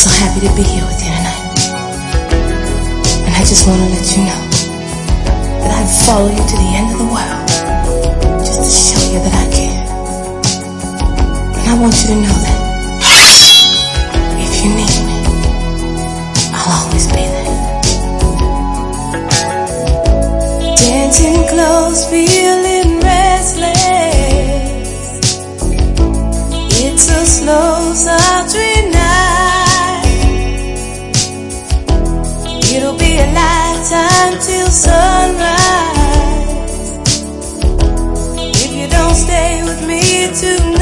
so happy to be here with you tonight. And I just want to let you know that I'd follow you to the end of the world just to show you that I care. And I want you to know that if you need me, I'll always be there. Dancing close, feeling restless. It's a slow, sultry night. It'll be a lifetime till sunrise if you don't stay with me tonight.